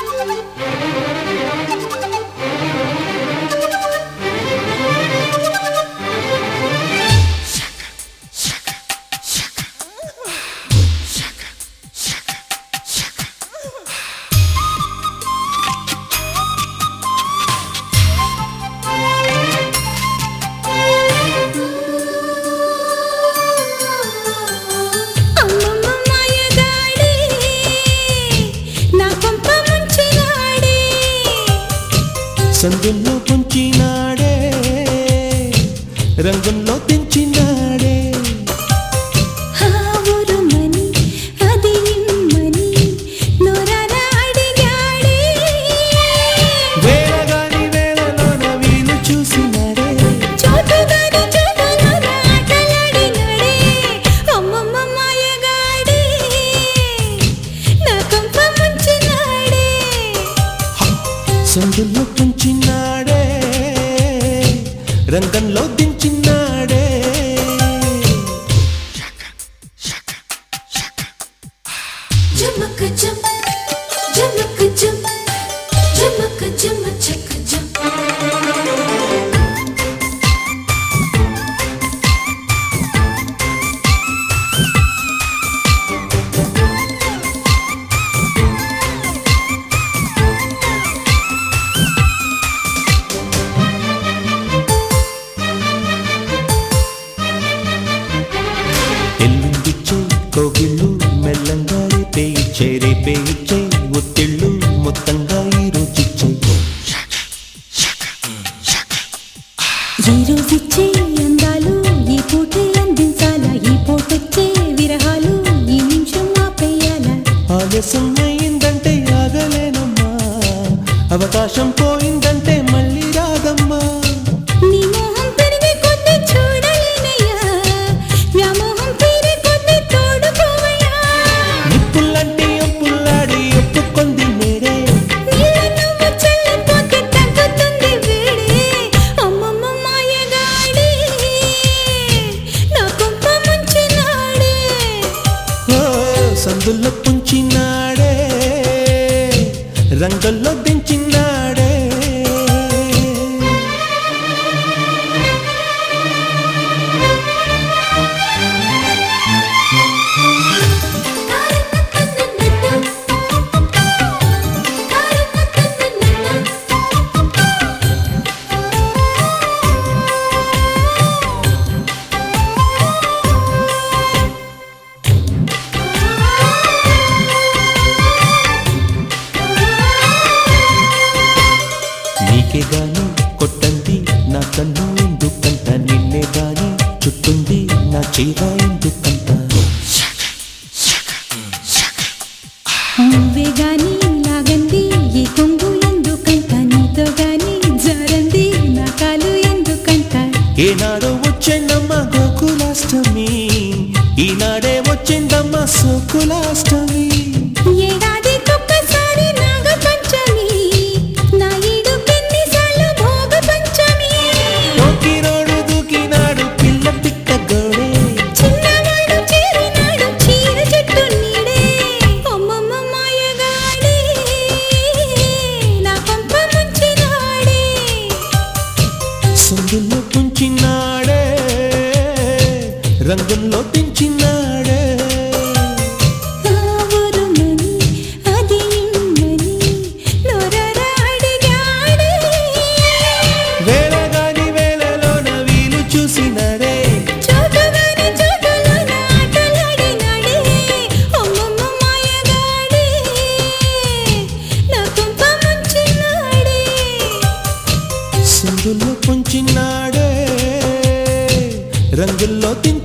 సందుల్లో పుంచినాడే రంగుల్లో తెంచినాడే హావురుమని అది ఇమ్మని నోరాన అడిగాడే వేళగాని వేళలోన వీలు చూసినాడే చోటుగాని చోటులోన ఆటలాడినాడే అమ్మమ్మ మాయగాడే నా కొంప ముంచినాడే సందుల్లో పుంచినాడే రంగంలో దించినాడే జమక జం జమక జం జమక జమ చక జం ఎల్లుండిచ్చే కోగిళ్ళు మెల్లంగా రేపే ఒత్తిళ్ళు మొత్తంగా ఈ రోజుచ్చే ఈ రోజుచ్చే అందాలు ఈ పూటే అందించాలా ఈ పూటొచ్చే విరహాలు ఈ నిమిషం ఆపేయాలా ఆలస్యం అయిందంటే ఆగలేనమ్మా అవకాశం పోయిందంటే మళ్ళీ రాదమ్మా నీ మోహం పెరిగే కొద్ది చూడలేనయ్యా వ్యామోహం తీరే కొద్ది తోడుకోవయ్యా నిప్పుల్లంటే ఒప్పుల్లాడి ఒప్పుకొంది నేడే నీళ్ళ నువ్వు చల్లిపోతే తగ్గుతుంది వేడే అమ్మమ్మ మాయగాడే నా కొంప ముంచినాడే ఓ సందుల్లో పుంచినాడే రంగంలో దించినాడే నీకే గాని కొట్టంది నా కన్ను ఎందుకంట నిన్నే గాని చుట్టుంది నా చీర ఎందుకంట నువ్వే గాని లాగంది ఈ కొంగు ఎందుకంట నీతో గాని జారంది నా కాలు ఎందుకంట ఏనాడో వచ్చేందమ్మ గోకులాష్టమి ఈనాడే వచ్చిందమ్మ సోకులాష్టమి ఏడాదికొక్కసారి నాగ పంచమి నా ఈడు పెన్నిసార్లు భోగ పంచమి పోకిరోడు దూకినాడు పిల్ల పిట్టగోడే చిన్నవాడు చేరినాడు చీర చెట్టు నీడే అమ్మమ్మ మాయగాడే నా కొంప ముంచినాడే సందుల్లో పుంచినాడే రంగుల్లో దించినాడే హావురుమని అది ఇమ్మని నోరాన అడిగాడే వేళగాని వేళలోన వీలు చూసినాడే చోటుగాని చోటులోన ఆటలాడినాడే అమ్మమ్మ మాయగాడే నా కొంప ముంచినాడే సందుల్లో పుంచినాడే రంగుల్లో